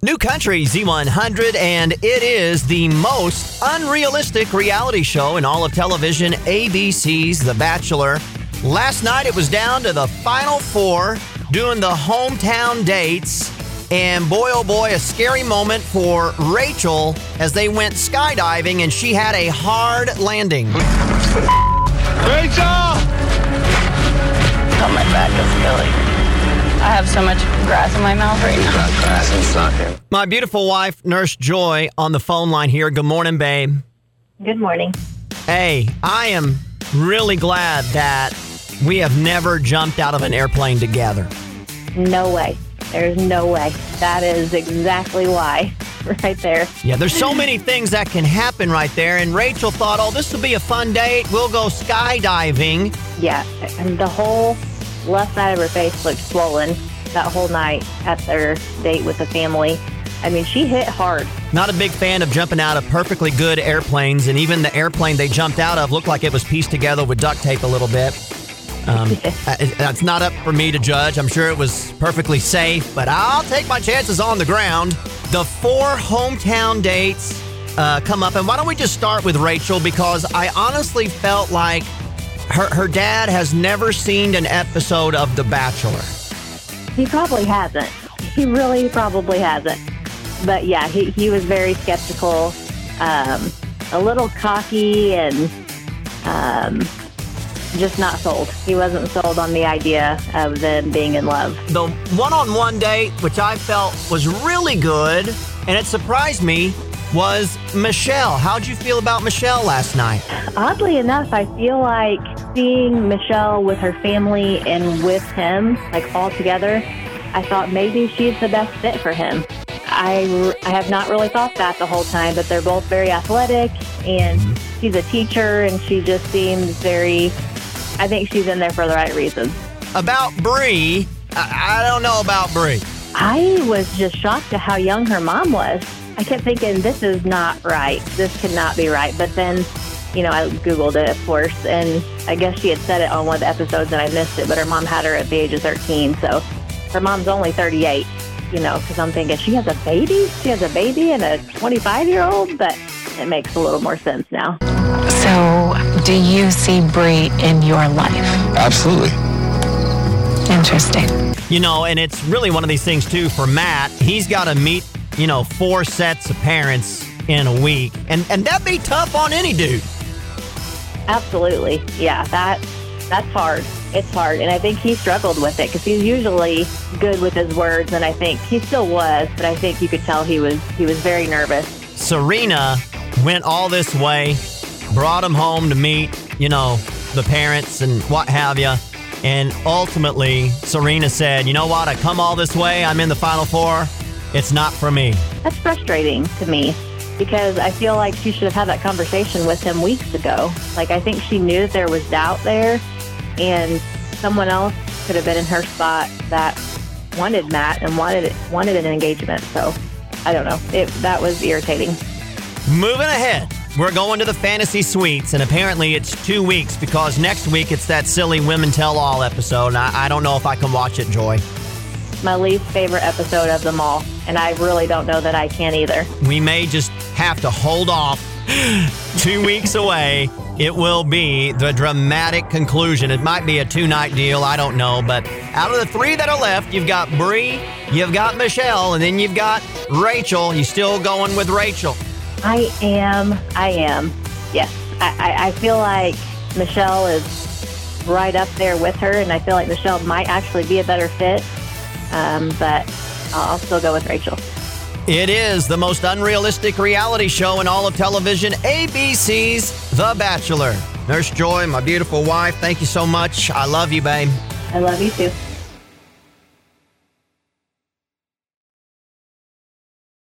New Country Z100, and it is the most unrealistic reality show in all of television, ABC's The Bachelor. Last night, it was down to the final four doing the hometown dates. And boy, oh boy, a scary moment for Rachel as they went skydiving, and she had a hard landing. Rachel! Oh, my back is killing. I have so much grass in my mouth right now. Got grass and sucking. My beautiful wife, Nurse Joy, on the phone line here. Good morning, babe. Good morning. Hey, I am really glad that we have never jumped out of an airplane together. No way. There's no way. That is exactly why. Right there. Yeah, there's so many things that can happen right there. And Rachel thought, oh, this will be a fun date. We'll go skydiving. Yeah, and the whole left side of her face looked swollen that whole night at their date with the family. I mean, she hit hard. Not a big fan of jumping out of perfectly good airplanes. And even the airplane they jumped out of looked like it was pieced together with duct tape a little bit. That's not up for me to judge. I'm sure it was perfectly safe, but I'll take my chances on the ground. The four hometown dates come up, and why don't we just start with Rachel, because I honestly felt like her dad has never seen an episode of The Bachelor. He probably hasn't. He really probably hasn't. But yeah, he was very skeptical, a little cocky, and just not sold. He wasn't sold on the idea of them being in love. The one-on-one date, which I felt was really good, and it surprised me, was Michelle. How'd you feel about Michelle last night? Oddly enough, I feel like seeing Michelle with her family and with him, like all together, I thought maybe she's the best fit for him. I have not really thought that the whole time, but they're both very athletic, and she's a teacher, and she just seems very... I think she's in there for the right reasons. About Bree, I don't know about Bree. I was just shocked at how young her mom was. I kept thinking, this is not right. This cannot be right. But then, I Googled it, of course, and I guess she had said it on one of the episodes and I missed it, but her mom had her at the age of 13. So her mom's only 38, because I'm thinking, she has a baby? She has a baby and a 25-year-old? But it makes a little more sense now. So, do you see Bree in your life? Absolutely. Interesting. And it's really one of these things, too, for Matt. He's got to meet, 4 sets of parents in a week. And that'd be tough on any dude. Absolutely. Yeah, that's hard. It's hard. And I think he struggled with it because he's usually good with his words. And I think he still was, but I think you could tell he was very nervous. Serena went all this way, brought him home to meet, the parents and what have you. And ultimately, Serena said, you know what? I come all this way. I'm in the Final Four. It's not for me. That's frustrating to me because I feel like she should have had that conversation with him weeks ago. Like, I think she knew that there was doubt there and someone else could have been in her spot that wanted Matt and wanted an engagement. So I don't know. That was irritating. Moving ahead, we're going to the Fantasy Suites, and apparently it's 2 weeks because next week it's that silly Women Tell All episode, and I don't know if I can watch it, Joy. My least favorite episode of them all, and I really don't know that I can either. We may just have to hold off 2 weeks away. It will be the dramatic conclusion. It might be a 2-night deal, I don't know, but out of the 3 that are left, you've got Bree, you've got Michelle, and then you've got Rachel. You still going with Rachel? I am. Yes. I feel like Michelle is right up there with her, and I feel like Michelle might actually be a better fit, but I'll still go with Rachel. It is the most unrealistic reality show in all of television, ABC's The Bachelor. Nurse Joy, my beautiful wife, thank you so much. I love you, babe. I love you too.